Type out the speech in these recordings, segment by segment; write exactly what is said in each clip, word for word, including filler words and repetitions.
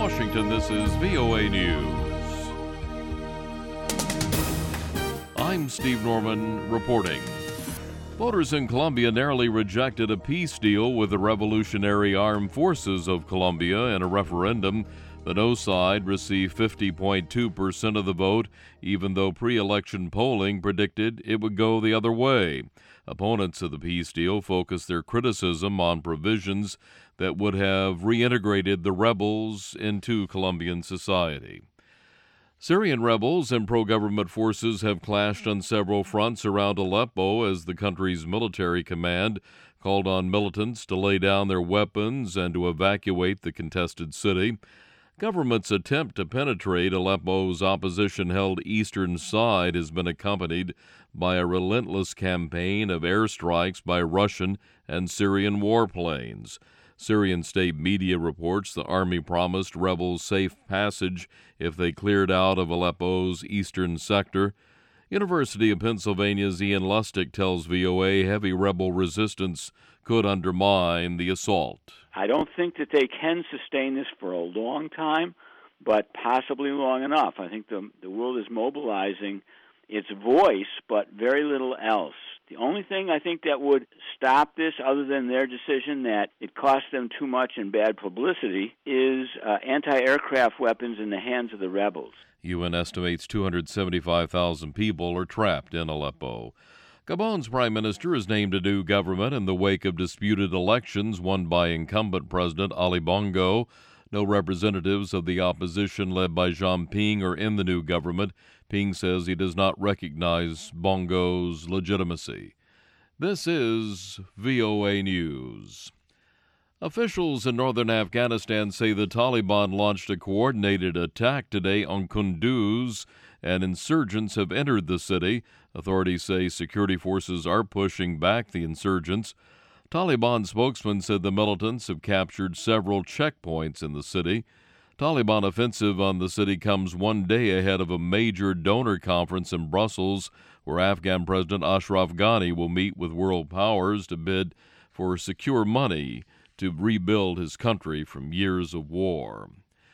Washington, this is V O A News. I'm Steve Norman reporting. Voters in Colombia narrowly rejected a peace deal with the Revolutionary Armed Forces of Colombia in a referendum. The no side received fifty point two percent of the vote, even though pre-election polling predicted it would go the other way. Opponents of the peace deal focused their criticism on provisions that would have reintegrated the rebels into Colombian society. Syrian rebels and pro-government forces have clashed on several fronts around Aleppo as the country's military command called on militants to lay down their weapons and to evacuate the contested city. Government's attempt to penetrate Aleppo's opposition-held eastern side has been accompanied by a relentless campaign of airstrikes by Russian and Syrian warplanes. Syrian state media reports the army promised rebels safe passage if they cleared out of Aleppo's eastern sector. University of Pennsylvania's Ian Lustig tells V O A heavy rebel resistance could undermine the assault. I don't think that they can sustain this for a long time, but possibly long enough. I think the, the world is mobilizing its voice, but very little else. The only thing I think that would stop this, other than their decision that it cost them too much in bad publicity, is uh, anti-aircraft weapons in the hands of the rebels. U N estimates two hundred seventy-five thousand people are trapped in Aleppo. Gabon's prime minister has named a new government in the wake of disputed elections won by incumbent President Ali Bongo. No representatives of the opposition led by Jean Ping are in the new government. Ping says he does not recognize Bongo's legitimacy. This is V O A News. Officials in northern Afghanistan say the Taliban launched a coordinated attack today on Kunduz, and insurgents have entered the city. Authorities say security forces are pushing back the insurgents. Taliban spokesman said the militants have captured several checkpoints in the city. Taliban offensive on the city comes one day ahead of a major donor conference in Brussels, where Afghan President Ashraf Ghani will meet with world powers to bid for secure money to rebuild his country from years of war.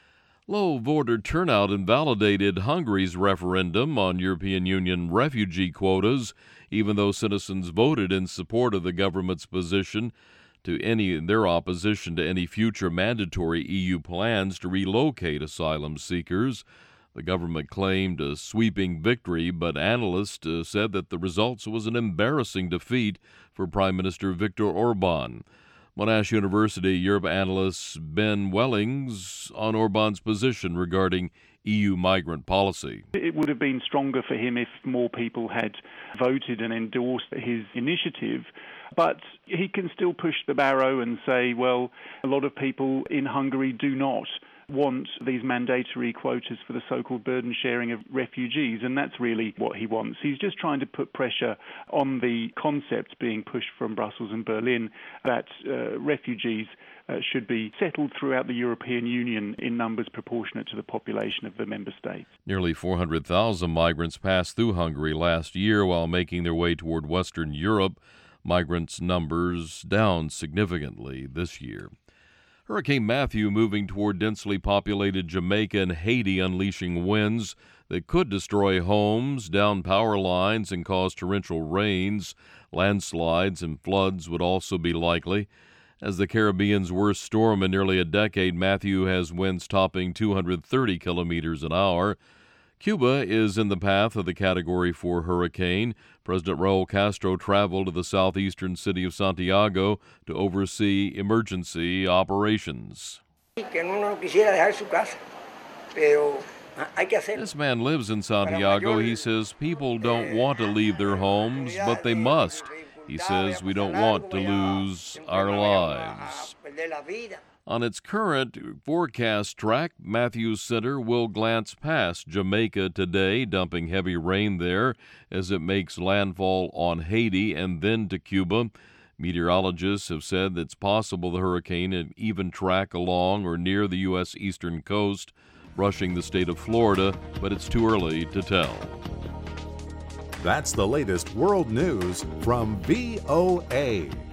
Low voter turnout invalidated Hungary's referendum on European Union refugee quotas, even though citizens voted in support of the government's position to any their opposition to any future mandatory E U plans to relocate asylum seekers. The government claimed a sweeping victory, but analysts uh, said that the results was an embarrassing defeat for Prime Minister Viktor Orban. Monash University Europe analyst Ben Wellings on Orban's position regarding E U migrant policy. It would have been stronger for him if more people had voted and endorsed his initiative, but he can still push the barrow and say, well, a lot of people in Hungary do not want these mandatory quotas for the so-called burden sharing of refugees, and that's really what he wants. He's just trying to put pressure on the concept being pushed from Brussels and Berlin that uh, refugees uh, should be settled throughout the European Union in numbers proportionate to the population of the member states. Nearly four hundred thousand migrants passed through Hungary last year while making their way toward Western Europe. Migrants' numbers down significantly this year. Hurricane Matthew moving toward densely populated Jamaica and Haiti, unleashing winds that could destroy homes, down power lines, and cause torrential rains. Landslides and floods would also be likely. As the Caribbean's worst storm in nearly a decade, Matthew has winds topping two hundred thirty kilometers an hour. Cuba is in the path of the Category four hurricane. President Raul Castro traveled to the southeastern city of Santiago to oversee emergency operations. This man lives in Santiago. He says people don't want to leave their homes, but they must. He says we don't want to lose our lives. On its current forecast track, Matthews Center will glance past Jamaica today, dumping heavy rain there as it makes landfall on Haiti and then to Cuba. Meteorologists have said it's possible the hurricane will even track along or near the U S eastern coast, brushing the state of Florida, but it's too early to tell. That's the latest world news from V O A.